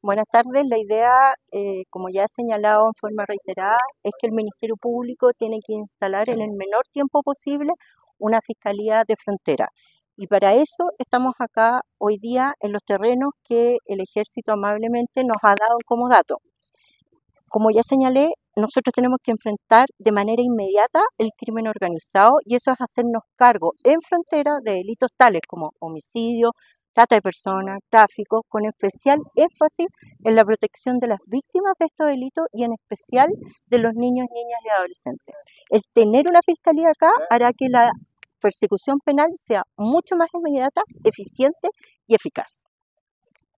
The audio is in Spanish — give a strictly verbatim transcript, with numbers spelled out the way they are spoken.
Buenas tardes. La idea, eh, como ya he señalado en forma reiterada, es que el Ministerio Público tiene que instalar en el menor tiempo posible una fiscalía de frontera. Y para eso estamos acá hoy día en los terrenos que el Ejército amablemente nos ha dado como dato. Como ya señalé, nosotros tenemos que enfrentar de manera inmediata el crimen organizado y eso es hacernos cargo en frontera de delitos tales como homicidio, trata de personas, tráfico, con especial énfasis en la protección de las víctimas de estos delitos y en especial de los niños, niñas y adolescentes. El tener una fiscalía acá hará que la persecución penal sea mucho más inmediata, eficiente y eficaz.